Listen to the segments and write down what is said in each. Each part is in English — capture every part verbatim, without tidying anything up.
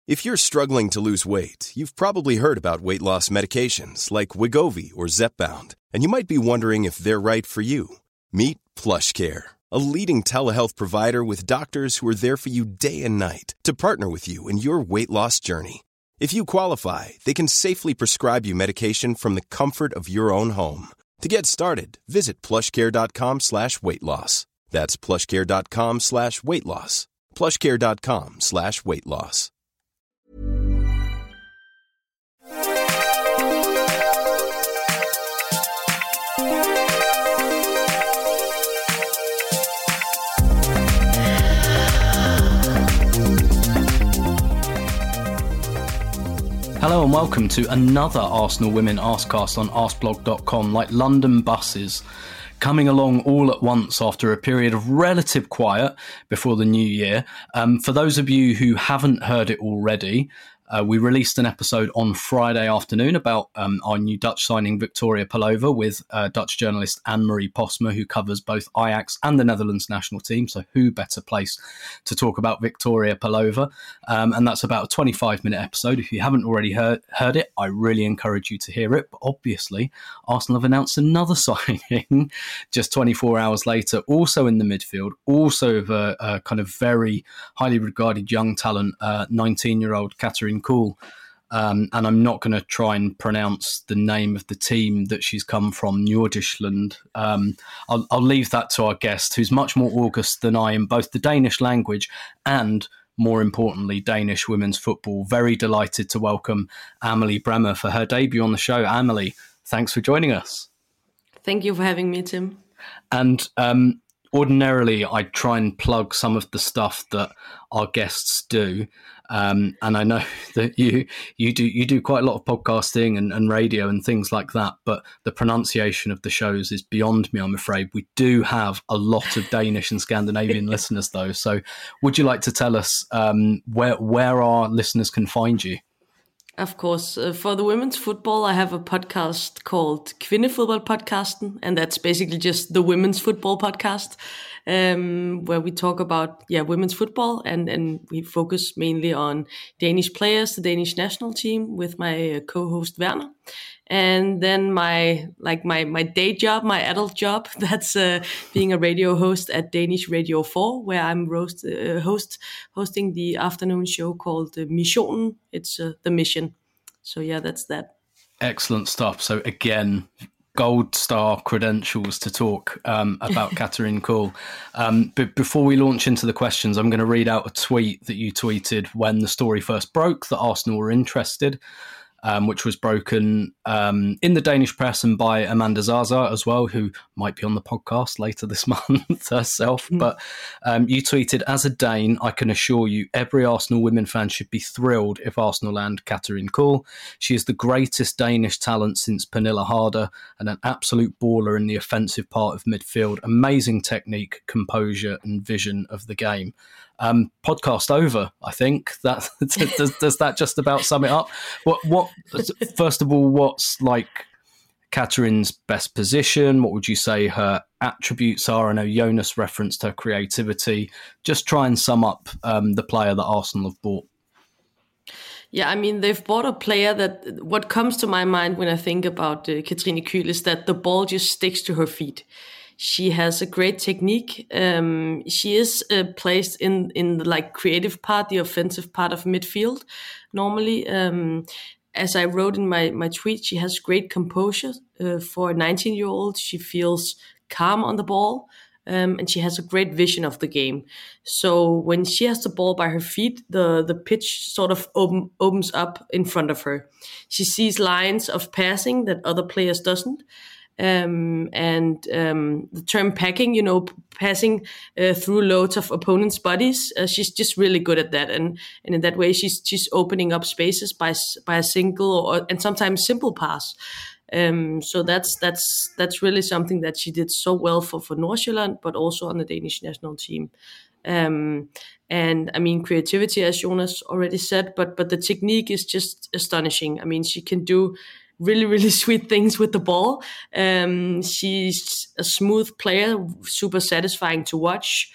If you're struggling to lose weight, you've probably heard about weight loss medications like Wegovy or Zepbound, and you might be wondering if they're right for you. Meet PlushCare, a leading telehealth provider with doctors who are there for you day and night to partner with you in your weight loss journey. If you qualify, they can safely prescribe you medication from the comfort of your own home. To get started, visit plushcare.com slash weight loss. That's plushcare.com slash weight loss. plushcare.com slash weight loss. Hello and welcome to another Arsenal Women Arsecast on arsblog dot com. Like London buses coming along all at once after a period of relative quiet before the new year. Um, for those of you who haven't heard it already, Uh, we released an episode on Friday afternoon about um, our new Dutch signing Victoria Pelova with uh, Dutch journalist Anne-Marie Posma, who covers both Ajax and the Netherlands national team. So who better place to talk about Victoria Pelova? Um, and that's about a twenty-five minute episode. If you haven't already heard, heard it, I really encourage you to hear it. But obviously, Arsenal have announced another signing just twenty-four hours later, also in the midfield, also of a, a kind of very highly regarded young talent, uh, nineteen-year-old Catherine Cool. Um, and I'm not going to try and pronounce the name of the team that she's come from, Noordischland. Um, I'll, I'll leave that to our guest, who's much more august than I in both the Danish language and, more importantly, Danish women's football. Very delighted to welcome Amelie Bremer for her debut on the show. Amelie, thanks for joining us. Thank you for having me, Tim. And um, ordinarily, I try and plug some of the stuff that our guests do. Um, and I know that you you do you do quite a lot of podcasting and, and radio and things like that, but the pronunciation of the shows is beyond me, I'm afraid. We do have a lot of Danish and Scandinavian listeners, though. So would you like to tell us um, where where our listeners can find you? Of course. Uh, for the women's football, I have a podcast called Kvindefodboldpodcasten, and that's basically just the women's football podcast, um, where we talk about yeah women's football, and, and we focus mainly on Danish players, the Danish national team, with my uh, co-host Werner. And then my like my my day job, my adult job, that's uh, being a radio host at Danish Radio four, where I'm roast, uh, host hosting the afternoon show called uh, Missionen. It's uh, the mission. So yeah, that's that. Excellent stuff. So again, gold star credentials to talk um, about Catherine Cool. Um, but before we launch into the questions, I'm going to read out a tweet that you tweeted when the story first broke that Arsenal were interested. Um, which was broken um, in the Danish press and by Amanda Zaza as well, who might be on the podcast later this month herself. Mm. But um, you tweeted, "As a Dane, I can assure you every Arsenal women fan should be thrilled if Arsenal land Catherine Cool. She is the greatest Danish talent since Pernille Harder and an absolute baller in the offensive part of midfield. Amazing technique, composure and vision of the game." Um, podcast over, I think. That does, does that just about sum it up? What, what? First of all, what's like Catherine's best position? What would you say her attributes are? I know Jonas referenced her creativity. Just try and sum up um, the player that Arsenal have bought. Yeah, I mean, they've bought a player that, what comes to my mind when I think about uh, Katrine Kyl is that the ball just sticks to her feet. She has a great technique. Um, she is uh, placed in, in the like creative part, the offensive part of midfield. Normally, um, as I wrote in my, my tweet, she has great composure uh, for a nineteen year old. She feels calm on the ball. Um, and she has a great vision of the game. So when she has the ball by her feet, the, the pitch sort of open, opens up in front of her. She sees lines of passing that other players doesn't. Um, and um, the term packing, you know, passing uh, through loads of opponents' bodies, uh, she's just really good at that. And, and in that way, she's she's opening up spaces by by a single or and sometimes simple pass. Um, so that's that's that's really something that she did so well for for Nordsjælland, but also on the Danish national team. Um, and I mean, creativity, as Jonas already said, but but the technique is just astonishing. I mean, she can do really, really sweet things with the ball. Um, she's a smooth player, super satisfying to watch.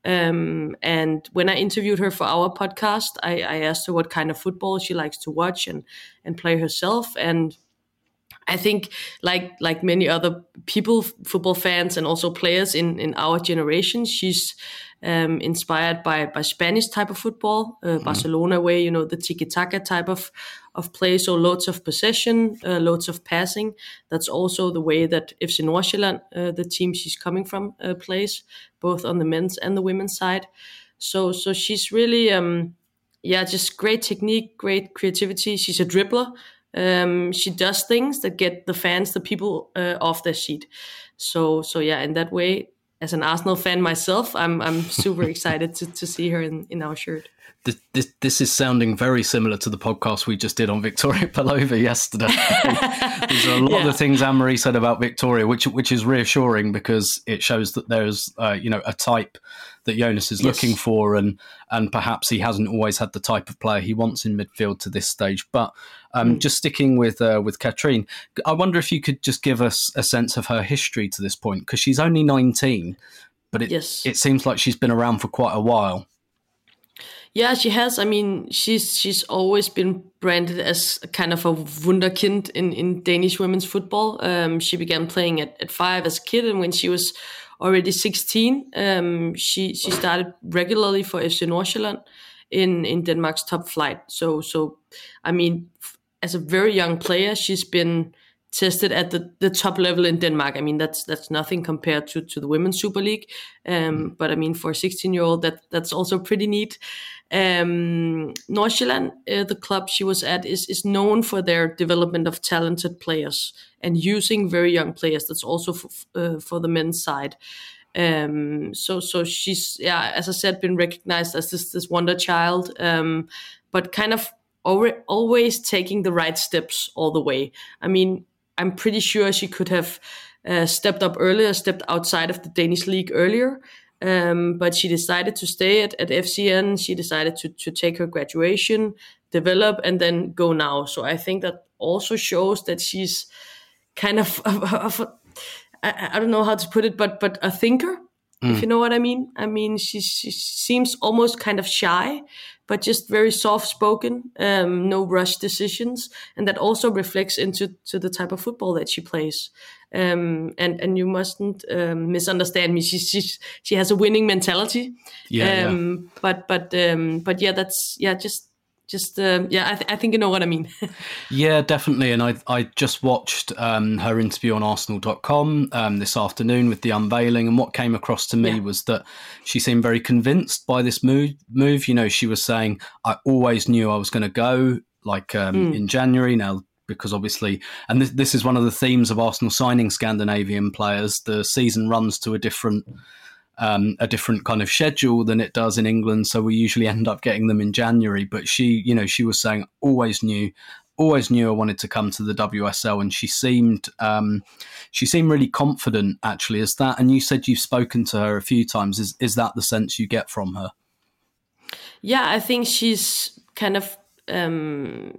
Um, and when I interviewed her for our podcast, I, I asked her what kind of football she likes to watch and, and play herself. And I think like like many other people, football fans and also players in, in our generation, she's um, inspired by, by Spanish type of football, uh, mm. Barcelona way, you know, the tiki-taka type of, of play. So loads of possession, uh, loads of passing. That's also the way that F C Nordsjælland, uh, the team she's coming from, uh, plays, both on the men's and the women's side. So so she's really, um, yeah, just great technique, great creativity. She's a dribbler. Um, she does things that get the fans, the people uh, off their seat. So, so yeah, in that way, as an Arsenal fan myself, I'm I'm super excited to, to see her in, in our shirt. This, this, this is sounding very similar to the podcast we just did on Victoria Pelova yesterday. These are a lot yeah. of the things Anne-Marie said about Victoria, which which is reassuring because it shows that there's uh, you know a type that Jonas is yes. looking for, and and perhaps he hasn't always had the type of player he wants in midfield to this stage. But um, mm. just sticking with uh, with Katrine, I wonder if you could just give us a sense of her history to this point, because she's only nineteen, but it yes. it seems like she's been around for quite a while. Yeah, she has. I mean, she's she's always been branded as a kind of a wunderkind in, in Danish women's football. Um, she began playing at, at five as a kid, and when she was already sixteen, um, she she started regularly for F C Nordsjælland in, in Denmark's top flight. So so, I mean, as a very young player, she's been tested at the, the top level in Denmark. I mean, that's that's nothing compared to, to the Women's Super League. Um, but I mean, for a sixteen-year-old, that that's also pretty neat. Um, Nordsjælland, uh, the club she was at, is is known for their development of talented players and using very young players. That's also for, uh, for the men's side. Um, so so she's, yeah, as I said, been recognized as this this wonder child, um, but kind of always taking the right steps all the way. I mean, I'm pretty sure she could have uh, stepped up earlier, stepped outside of the Danish league earlier. Um, but she decided to stay at, at F C N. She decided to, to take her graduation, develop, and then go now. So I think that also shows that she's kind of, of, of a, I, I don't know how to put it, but but a thinker, mm. if you know what I mean. I mean, she, she seems almost kind of shy, but just very soft-spoken, um, no rush decisions. And that also reflects into to the type of football that she plays. Um, and, and you mustn't um, misunderstand me. She, she, she has a winning mentality. Yeah, um, yeah. But, but, um, but yeah, that's, yeah, just, just, um, yeah, I, th- I think you know what I mean. Yeah, definitely. And I, I just watched um, her interview on Arsenal dot com um, this afternoon with the unveiling. And what came across to me yeah. was that she seemed very convinced by this move. Move, you know, she was saying, I always knew I was going to go, like um, mm. in January now. Because obviously, and this, this is one of the themes of Arsenal signing Scandinavian players, the season runs to a different um, a different kind of schedule than it does in England. So we usually end up getting them in January. But she, you know, she was saying, always knew, always knew I wanted to come to the W S L. And she seemed, um, she seemed really confident, actually. Is that, and you said you've spoken to her a few times. Is, is that the sense you get from her? Yeah, I think she's kind of, um,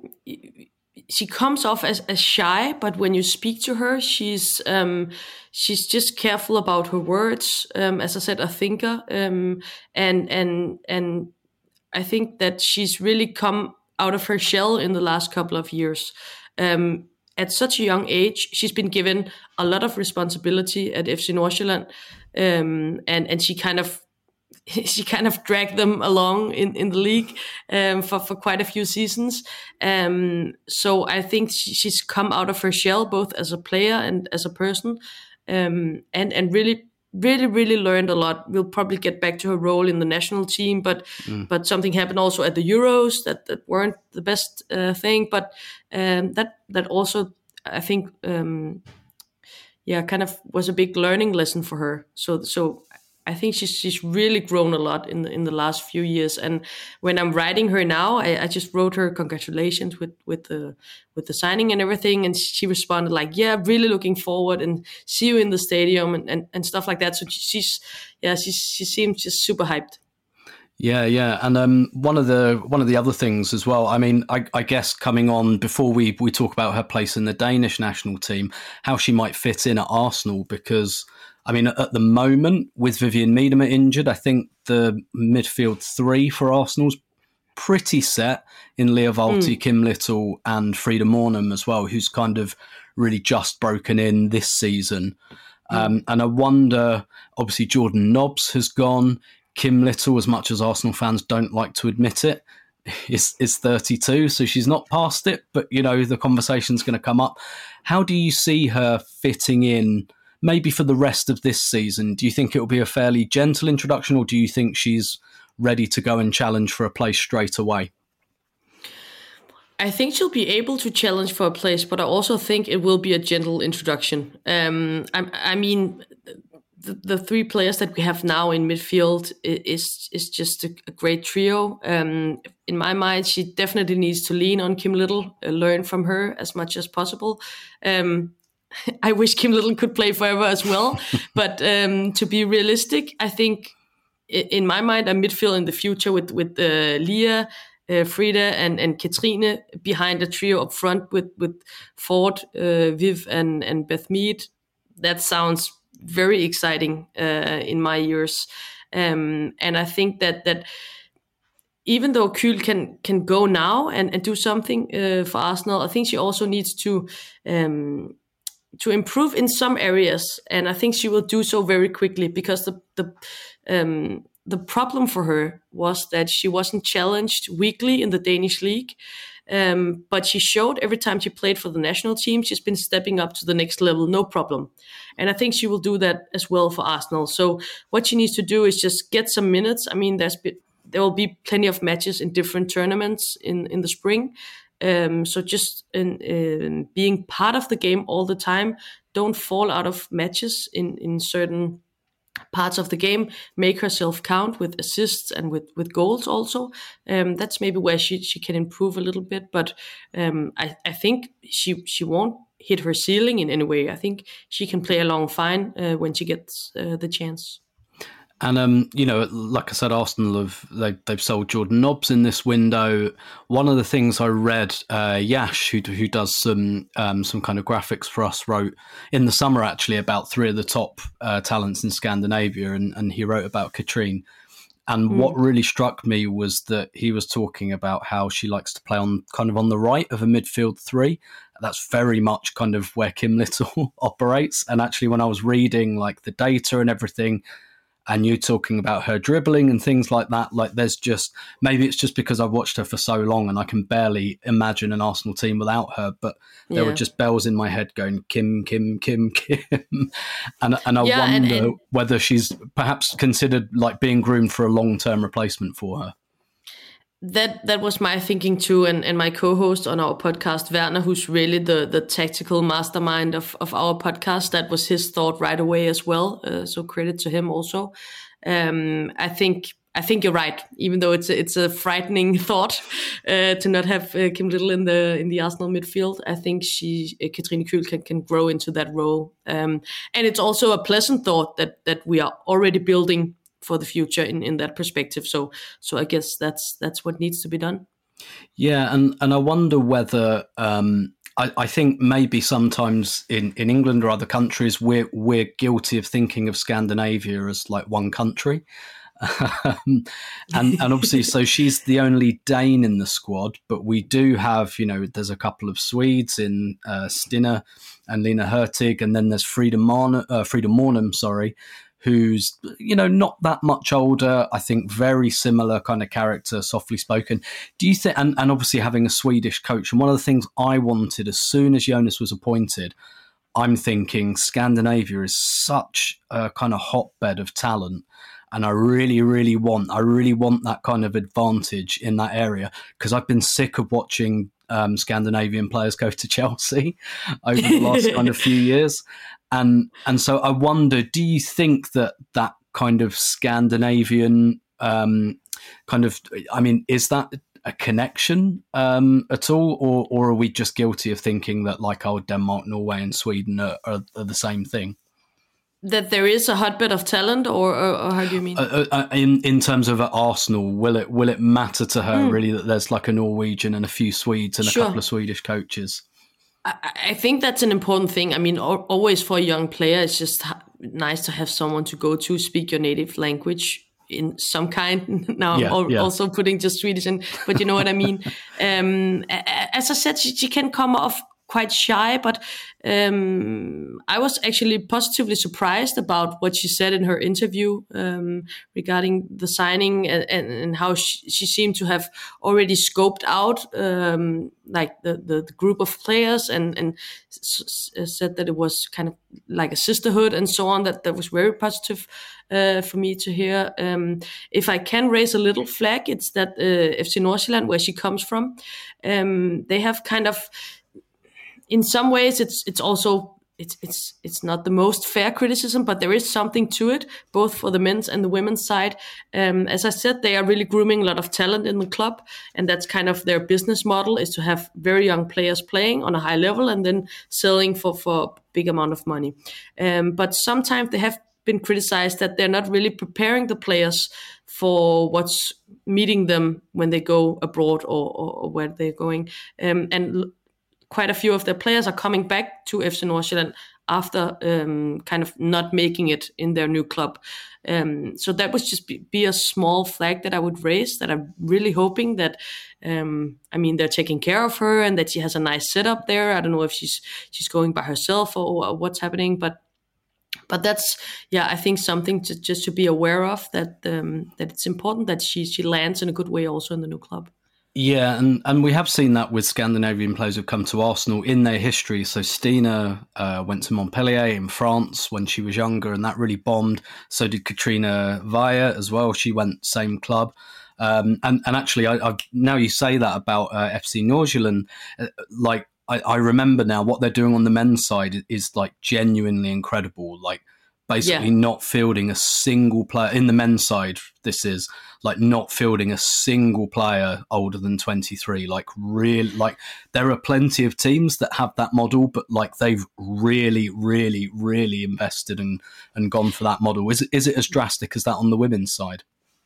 she comes off as, as shy, but when you speak to her, she's um, she's just careful about her words. Um, as I said, a thinker, um, and and and I think that she's really come out of her shell in the last couple of years. Um, at such a young age, she's been given a lot of responsibility at F C Nordsjælland, um, and and she kind of. She kind of dragged them along in, in the league um, for, for quite a few seasons. Um, so I think she, she's come out of her shell, both as a player and as a person, um, and, and really, really, really learned a lot. We'll probably get back to her role in the national team, but mm. but something happened also at the Euros that, that weren't the best uh, thing. But um, that that also, I think, um, yeah, kind of was a big learning lesson for her. So so. I think she's she's really grown a lot in the, in the last few years. And when I'm writing her now, I, I just wrote her congratulations with, with the with the signing and everything, and she responded like, "Yeah, really looking forward and see you in the stadium," and, and, and stuff like that. So she's yeah, she's she seems just super hyped. Yeah, yeah, and um, one of the one of the other things as well. I mean, I, I guess coming on before we we talk about her place in the Danish national team, how she might fit in at Arsenal, because I mean, at the moment, with Vivian Miedema injured, I think the midfield three for Arsenal's pretty set in Lia Wälti, mm. Kim Little and Frida Mornum as well, who's kind of really just broken in this season. Mm. Um, and I wonder, obviously Jordan Nobbs has gone. Kim Little, as much as Arsenal fans don't like to admit it, is, is thirty-two, so she's not past it, but, you know, the conversation's going to come up. How do you see her fitting in, maybe for the rest of this season? Do you think it will be a fairly gentle introduction, or do you think she's ready to go and challenge for a place straight away? I think she'll be able to challenge for a place, but I also think it will be a gentle introduction. Um, I, I mean, the, the three players that we have now in midfield is is just a, a great trio. Um, in my mind, she definitely needs to lean on Kim Little, uh, learn from her as much as possible. Um, I wish Kim Little could play forever as well, but um, to be realistic, I think in my mind, a midfield in the future with with uh, Lia, uh, Frida, and and Katrine behind a trio up front with with Ford, uh, Viv, and and Beth Mead. That sounds very exciting uh, in my ears, um, and I think that that even though Kyl can can go now and, and do something uh, for Arsenal, I think she also needs to. Um, to improve in some areas, and I think she will do so very quickly, because the the um, the problem for her was that she wasn't challenged weekly in the Danish league, um, but she showed every time she played for the national team, she's been stepping up to the next level, no problem. And I think she will do that as well for Arsenal. So what she needs to do is just get some minutes. I mean, there's been, there will be plenty of matches in different tournaments in, in the spring. Um, so just in, in being part of the game all the time, don't fall out of matches in, in certain parts of the game, make herself count with assists and with, with goals also. Um, that's maybe where she, she can improve a little bit, but um, I, I think she she won't hit her ceiling in any way. I think she can play along fine uh, when she gets uh, the chance. And, um, you know, like I said, Arsenal have they, they've sold Jordan Nobbs in this window. One of the things I read, uh, Yash, who who does some um, some kind of graphics for us, wrote in the summer actually about three of the top uh, talents in Scandinavia, and, and he wrote about Katrine. And mm. what really struck me was that he was talking about how she likes to play on kind of on the right of a midfield three. That's very much kind of where Kim Little operates. And actually, when I was reading like the data and everything, and you talking about her dribbling and things like that, like there's just, maybe it's just because I've watched her for so long and I can barely imagine an Arsenal team without her, but there yeah. were just bells in my head going, Kim, Kim, Kim, Kim. and and I yeah, wonder and, and whether she's perhaps considered like being groomed for a long-term replacement for her. That that was my thinking too, and, and my co-host on our podcast, Werner, who's really the, the tactical mastermind of, of our podcast, that was his thought right away as well. Uh, so credit to him also. Um, I think I think you're right, even though it's a, it's a frightening thought uh, to not have uh, Kim Little in the in the Arsenal midfield. I think she uh, Katrine Kyl can, can grow into that role, um, and it's also a pleasant thought that that we are already building for the future in, in that perspective. So so I guess that's that's what needs to be done. Yeah, and, and I wonder whether um, I, I think maybe sometimes in, in England or other countries we're we're guilty of thinking of Scandinavia as like one country. um, and and obviously so she's the only Dane in the squad, but we do have, you know, there's a couple of Swedes in uh, Stinner and Lena Hurtig, and then there's Frida Morn, uh, Frida Mornum, sorry, who's, you know, not that much older, I think very similar kind of character, softly spoken. Do you think, and, and obviously having a Swedish coach, and one of the things I wanted as soon as Jonas was appointed, I'm thinking Scandinavia is such a kind of hotbed of talent. And I really, really want, I really want that kind of advantage in that area, because I've been sick of watching um, Scandinavian players go to Chelsea over the last kind of few years. And and so I wonder, do you think that that kind of Scandinavian um, kind of, I mean, is that a connection um, at all? Or, or are we just guilty of thinking that like our Denmark, Norway and Sweden are, are, are the same thing? That there is a hotbed of talent, or, or, or how do you mean? Uh, uh, in in terms of Arsenal, will it will it matter to her mm. really that there's like a Norwegian and a few Swedes and a sure. couple of Swedish coaches? I, I think that's an important thing. I mean, always for a young player, it's just nice to have someone to go to, speak your native language in some kind. Now yeah, I'm yeah. also putting just Swedish in, but you know what I mean. Um, as I said, she, she can come off quite shy, but um, I was actually positively surprised about what she said in her interview um, regarding the signing and, and, and how she, she seemed to have already scoped out um, like the, the, the group of players and, and s- s- said that it was kind of like a sisterhood and so on. That, that was very positive uh, for me to hear. Um, if I can raise a little flag, it's that uh, F C Nordsjælland, where she comes from, um, they have kind of, in some ways, it's it's also it's it's it's not the most fair criticism, but there is something to it, both for the men's and the women's side. Um, as I said, they are really grooming a lot of talent in the club, and that's kind of their business model, is to have very young players playing on a high level and then selling for for a big amount of money. Um, but sometimes they have been criticized that they're not really preparing the players for what's meeting them when they go abroad or, or, or where they're going. Um, and quite a few of their players are coming back to F C Nordsjælland after um, kind of not making it in their new club. Um, so that would just be, be a small flag that I would raise, that I'm really hoping that, um, I mean, they're taking care of her and that she has a nice setup there. I don't know if she's she's going by herself or, or what's happening, but but that's, yeah, I think something to, just to be aware of, that um, that it's important that she she lands in a good way also in the new club. Yeah, and, and we have seen that with Scandinavian players who've come to Arsenal in their history. So Stina uh, went to Montpellier in France when she was younger, and that really bombed. So did Katrina Vaya as well. She went same club. Um, and, and actually, I, I've, now you say that about uh, F C Nordsjælland, uh, like I, I remember now what they're doing on the men's side is like genuinely incredible. Like basically yeah. not fielding a single player in the men's side. This is like not fielding a single player older than twenty-three. Like real, like there are plenty of teams that have that model, but like they've really, really, really invested and, and gone for that model. Is it, is it as drastic as that on the women's side?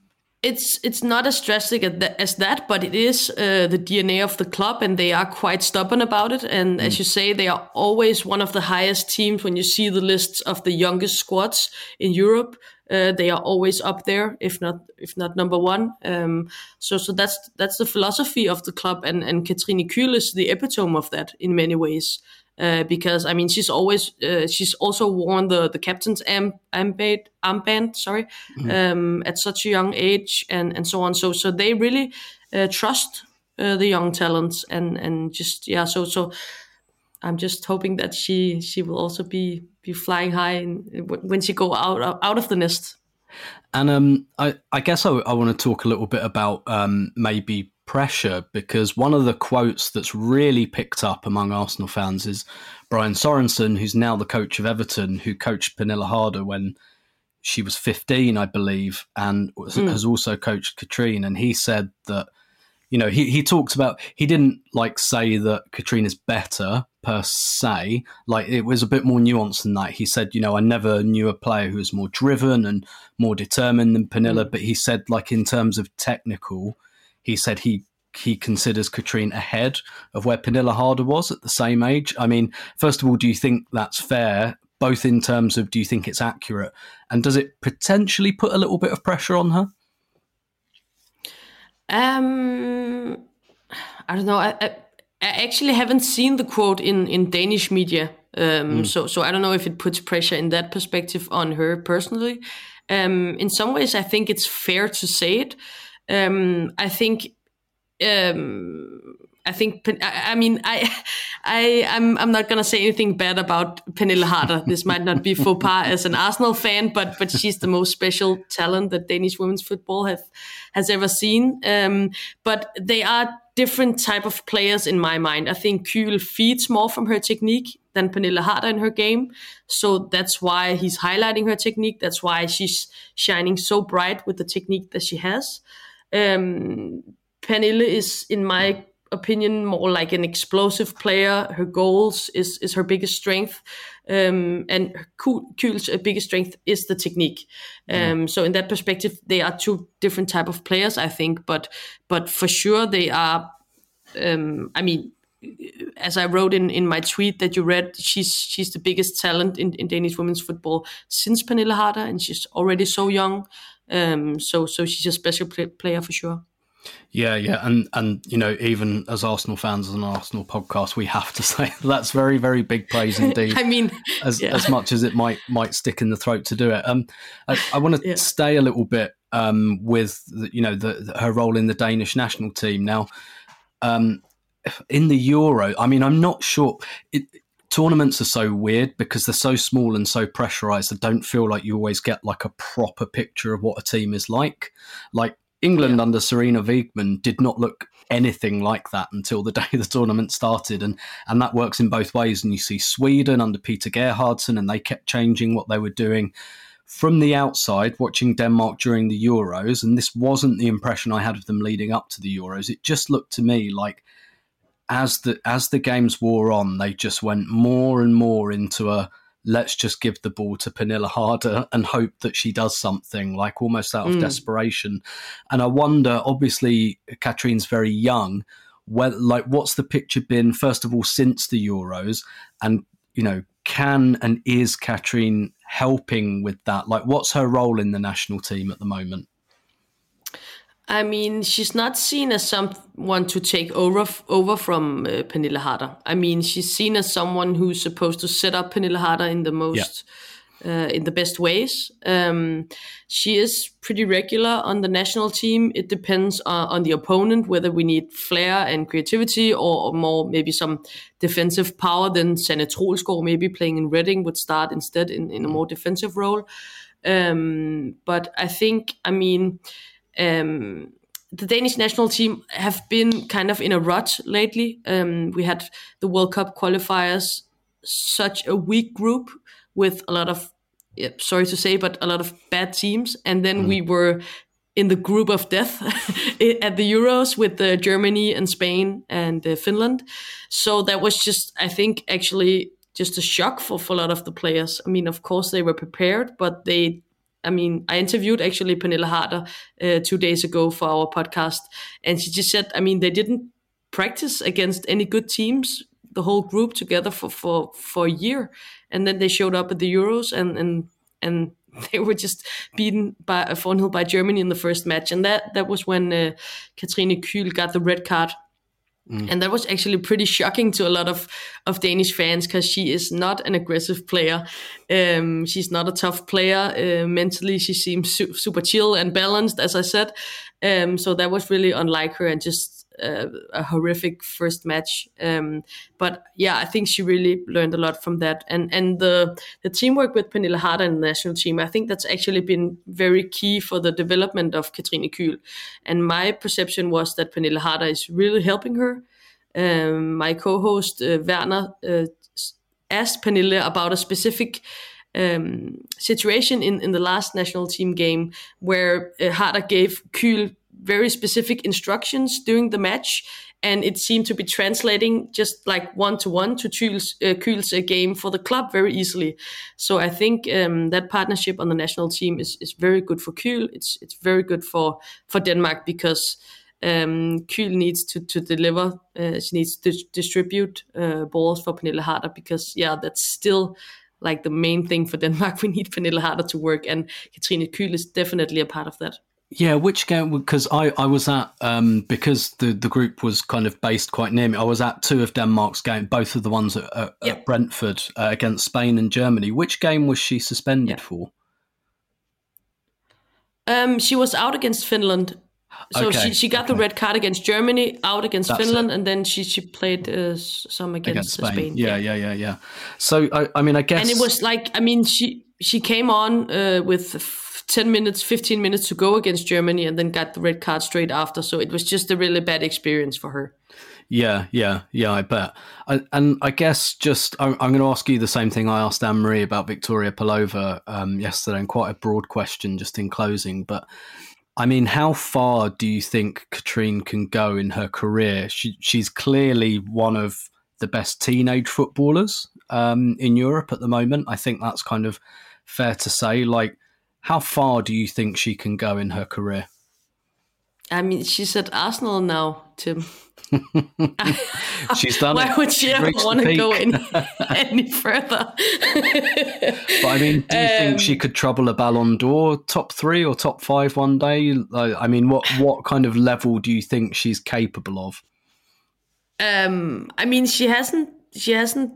It's it's not as drastic as that, but it is uh, the D N A of the club, and they are quite stubborn about it. And mm. as you say, they are always one of the highest teams. When you see the lists of the youngest squads in Europe, uh, they are always up there, if not if not number one. Um, so so that's that's the philosophy of the club, and and Katrine Kühl is the epitome of that in many ways. Uh, because I mean, she's always uh, she's also worn the the captain's am, armband, armband, sorry, mm-hmm. um, at such a young age, and, and so on. So so they really uh, trust uh, the young talents, and, and just yeah. So so I'm just hoping that she she will also be be flying high in, when she go out out of the nest. And um, I I guess I, I want to talk a little bit about um, maybe pressure, because one of the quotes that's really picked up among Arsenal fans is Brian Sorensen, who's now the coach of Everton, who coached Pernille Harder when she was fifteen, I believe, and mm. has also coached Katrine. And he said that, you know, he, he talked about, he didn't like say that Katrine is better per se, like it was a bit more nuanced than that. He said, you know, I never knew a player who was more driven and more determined than Pernille, mm. but he said, like, in terms of technical, he said he he considers Katrine ahead of where Pernille Harder was at the same age. I mean, first of all, do you think that's fair, both in terms of do you think it's accurate, and does it potentially put a little bit of pressure on her? Um, I don't know. I, I, I actually haven't seen the quote in, in Danish media, um, mm. so so I don't know if it puts pressure in that perspective on her personally. Um, in some ways, I think it's fair to say it. Um, I think, um, I think, I, I mean, I, I, I'm, I'm not gonna say anything bad about Pernille Harder. This might not be faux pas as an Arsenal fan, but but she's the most special talent that Danish women's football have has ever seen. Um, but they are different type of players in my mind. I think Kühl feeds more from her technique than Pernille Harder in her game, so that's why he's highlighting her technique. That's why she's shining so bright with the technique that she has. Um, Pernille is, in my opinion, more like an explosive player. Her goals is, is her biggest strength, um, and Kühl's biggest strength is the technique. Um, mm. So in that perspective, they are two different type of players, I think. But but for sure, they are. Um, I mean, as I wrote in, in my tweet that you read, she's she's the biggest talent in, in Danish women's football since Pernille Harder, and she's already so young. Um, so so she's a special play, player for sure. Yeah, yeah, and and you know, even as Arsenal fans, as an Arsenal podcast, we have to say that's very, very big praise indeed. I mean, as yeah. as much as it might might stick in the throat to do it. Um, I, I want to Yeah. stay a little bit um with the, you know the, the her role in the Danish national team now. Um, in the Euro, I mean, I'm not sure. It, tournaments are so weird because they're so small and so pressurized. I don't feel like you always get like a proper picture of what a team is like. Like. England yeah. under Sarina Wiegman did not look anything like that until the day the tournament started, and and that works in both ways. And you see Sweden under Peter Gerhardsson, and they kept changing what they were doing. From the outside, watching Denmark during the Euros, and this wasn't the impression I had of them leading up to the Euros, it just looked to me like as the as the games wore on, they just went more and more into a let's just give the ball to Pernille Harder and hope that she does something, like almost out of mm. desperation. And I wonder, obviously, Katrine's very young. Well, like, what's the picture been, first of all, since the Euros? And, you know, can and is Katrine helping with that? Like, what's her role in the national team at the moment? I mean, she's not seen as someone to take over over from uh, Pernille Harder. I mean, she's seen as someone who's supposed to set up Pernille Harder in the most, yeah. uh, in the best ways. Um, she is pretty regular on the national team. It depends on, on the opponent, whether we need flair and creativity or, or more maybe some defensive power. Then Sanne Troelsgaard maybe playing in Reading would start instead in, in a more defensive role. Um, but I think, I mean... Um, the Danish national team have been kind of in a rut lately. Um, we had the World Cup qualifiers, such a weak group with a lot of, yeah, sorry to say, but a lot of bad teams. And then mm. we were in the group of death at the Euros with uh, Germany and Spain and uh, Finland. So that was just, I think, actually just a shock for, for a lot of the players. I mean, of course, they were prepared, but they I mean, I interviewed actually Pernille Harder uh, two days ago for our podcast, and she just said, I mean, they didn't practice against any good teams, the whole group together for, for, for a year, and then they showed up at the Euros, and and and they were just beaten by four nil by Germany in the first match, and that that was when uh, Katrine Kühl got the red card. Mm. And that was actually pretty shocking to a lot of, of Danish fans because she is not an aggressive player. Um, she's not a tough player. Uh, mentally, she seems su- super chill and balanced, as I said. Um, so that was really unlike her and just uh, a horrific first match. Um, but yeah, I think she really learned a lot from that. And and the, the teamwork with Pernille Harder in the national team, I think that's actually been very key for the development of Katrine Kühl. And my perception was that Pernille Harder is really helping her. Um, my co-host uh, Werner uh, asked Pernille about a specific um, situation in, in the last national team game where uh, Harder gave Kühl very specific instructions during the match, and it seemed to be translating just like one-to-one to Kühl's, uh, Kühl's uh, game for the club very easily. So I think um, that partnership on the national team is, is very good for Kühl. It's it's very good for, for Denmark because um, Kühl needs to, to deliver. Uh, she needs to distribute uh, balls for Pernille Harder because, yeah, that's still like the main thing for Denmark. We need Pernille Harder to work, and Katrine Kühl is definitely a part of that. Yeah, which game? Because I, I was at, um, because the, the group was kind of based quite near me, I was at two of Denmark's games, both of the ones at, at, yep. at Brentford uh, against Spain and Germany. Which game was she suspended yep. for? Um, she was out against Finland. So okay. she, she got okay. the red card against Germany, out against That's Finland, it. and then she, she played uh, some against, against Spain. Spain. Yeah, yeah, yeah, yeah. So, I, I mean, I guess... And it was like, I mean, she, she came on uh, with... ten minutes, fifteen minutes to go against Germany and then got the red card straight after. So it was just a really bad experience for her. Yeah, yeah, yeah, I bet. I, and I guess just, I'm, I'm going to ask you the same thing I asked Anne-Marie about Victoria Pelova um, yesterday, and quite a broad question just in closing. But I mean, how far do you think Katrine can go in her career? She, she's clearly one of the best teenage footballers um, in Europe at the moment. I think that's kind of fair to say. Like, how far do you think she can go in her career? I mean, she's at Arsenal now, Tim. She's done Why it. would she She's ever reached the want to go peak. any, any further? But I mean, do you Um, think she could trouble a Ballon d'Or top three or top five one day? Like, I mean, what what kind of level do you think she's capable of? Um, I mean, she hasn't, she hasn't,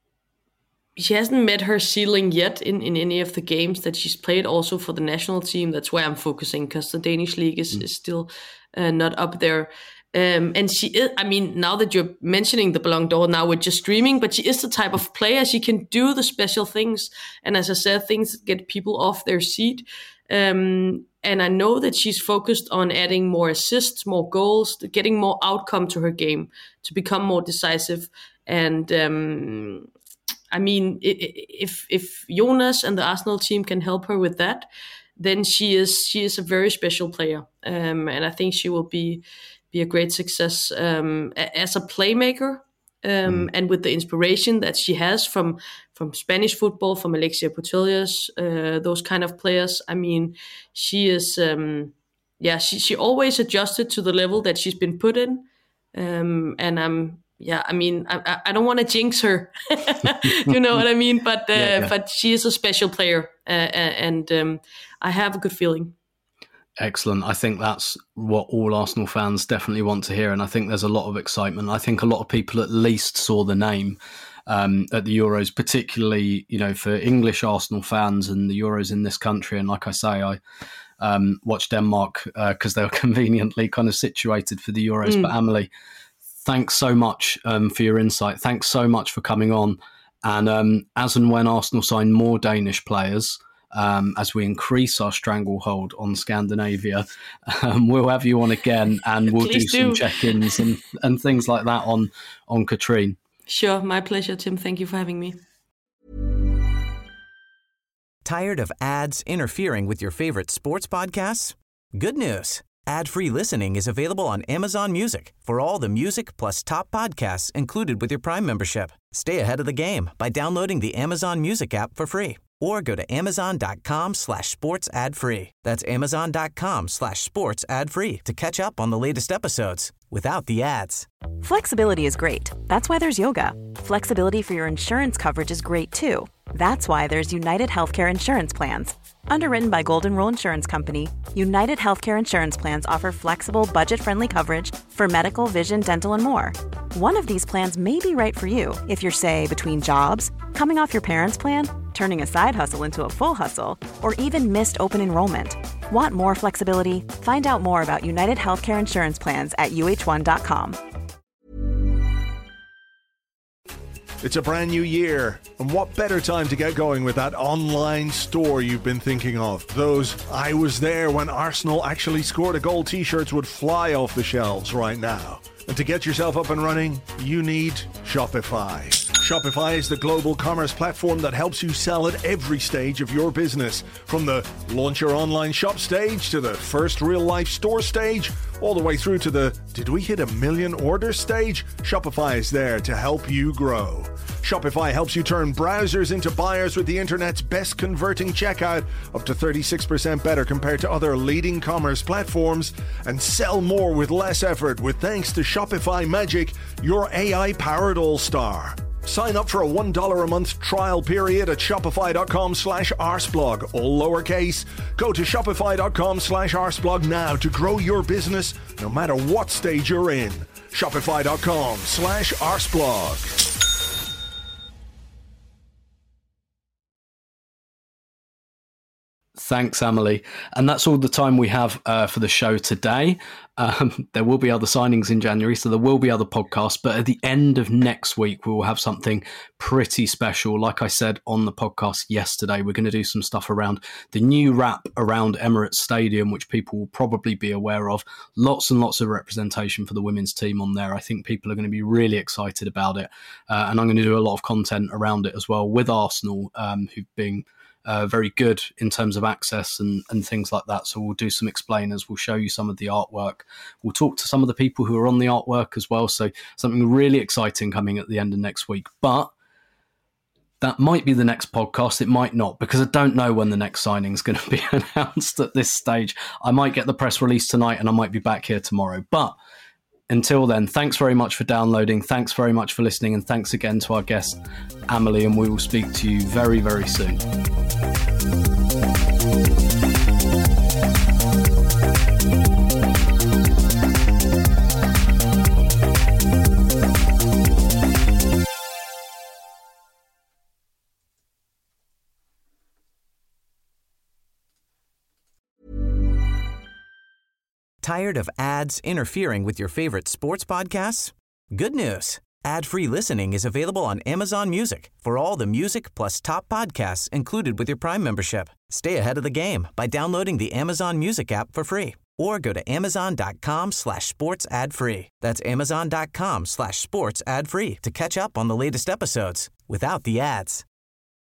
she hasn't met her ceiling yet in, in any of the games that she's played. Also for the national team, that's where I'm focusing, because the Danish league is, mm. is still uh, not up there. Um, and she is, I mean, now that you're mentioning the Ballon d'Or, now we're just dreaming, but she is the type of player, she can do the special things. And as I said, things that get people off their seat. Um, and I know that she's focused on adding more assists, more goals, getting more outcome to her game, to become more decisive. And um, I mean, if if Jonas and the Arsenal team can help her with that, then she is she is a very special player. Um, and I think she will be be a great success um, as a playmaker. Um, mm. And with the inspiration that she has from from Spanish football, from Alexia Putellas, uh, those kind of players. I mean, she is, um, yeah, she she always adjusted to the level that she's been put in. Um, and I'm, yeah, I mean, I I don't want to jinx her, you know what I mean? But uh, yeah, yeah. but she is a special player, uh, and um, I have a good feeling. Excellent. I think that's what all Arsenal fans definitely want to hear. And I think there's a lot of excitement. I think a lot of people at least saw the name um, at the Euros, particularly, you know, for English Arsenal fans and the Euros in this country. And like I say, I um, watched Denmark because uh, they were conveniently kind of situated for the Euros. Mm. But Amelie, thanks so much um, for your insight. Thanks so much for coming on. And um, as and when Arsenal sign more Danish players, Um, as we increase our stranglehold on Scandinavia, um, we'll have you on again, and we'll do, do some check-ins and, and things like that on, on Katrine. Sure, my pleasure, Tim. Thank you for having me. Tired of ads interfering with your favorite sports podcasts? Good news. Ad-free listening is available on Amazon Music for all the music plus top podcasts included with your Prime membership. Stay ahead of the game by downloading the Amazon Music app for free, or go to amazon.com slash sports ad free. That's amazon.com slash sports ad free to catch up on the latest episodes without the ads. Flexibility is great. That's why there's yoga. Flexibility for your insurance coverage is great too. That's why there's United Healthcare Insurance Plans. Underwritten by Golden Rule Insurance Company, United Healthcare Insurance Plans offer flexible, budget-friendly coverage for medical, vision, dental, and more. One of these plans may be right for you if you're, say, between jobs, coming off your parents' plan, turning a side hustle into a full hustle, or even missed open enrollment. Want more flexibility? Find out more about United Healthcare Insurance Plans at U H one dot com. It's a brand new year, and what better time to get going with that online store you've been thinking of? Those I was there when Arsenal actually scored a goal t-shirts would fly off the shelves right now. And to get yourself up and running, you need Shopify. Shopify is the global commerce platform that helps you sell at every stage of your business. From the launch your online shop stage to the first real life store stage, all the way through to the did we hit a million orders stage? Shopify is there to help you grow. Shopify helps you turn browsers into buyers with the internet's best converting checkout, up to thirty-six percent better compared to other leading commerce platforms, and sell more with less effort with thanks to Shopify Magic, your A I-powered all-star. Sign up for a one dollar a month trial period at shopify.com slash arseblog, all lowercase. Go to shopify.com slash arseblog now to grow your business no matter what stage you're in. Shopify.com slash arseblog. Thanks, Amelie. And that's all the time we have uh, for the show today. Um, there will be other signings in January, so there will be other podcasts. But at the end of next week, we will have something pretty special. Like I said on the podcast yesterday, we're going to do some stuff around the new wrap around Emirates Stadium, which people will probably be aware of. Lots and lots of representation for the women's team on there. I think people are going to be really excited about it. Uh, and I'm going to do a lot of content around it as well with Arsenal, um, who've been Uh, very good in terms of access and, and things like that. So we'll do some explainers. We'll show you some of the artwork. We'll talk to some of the people who are on the artwork as well. So something really exciting coming at the end of next week. But that might be the next podcast. It might not, because I don't know when the next signing is going to be announced at this stage. I might get the press release tonight and I might be back here tomorrow. But Until then, thanks very much for downloading. Thanks very much for listening. And thanks again to our guest, Amelie. And we will speak to you very, very soon. Tired of ads interfering with your favorite sports podcasts? Good news. Ad-free listening is available on Amazon Music for all the music plus top podcasts included with your Prime membership. Stay ahead of the game by downloading the Amazon Music app for free or go to amazon.com slash sports ad free. That's amazon.com slash sports ad free to catch up on the latest episodes without the ads.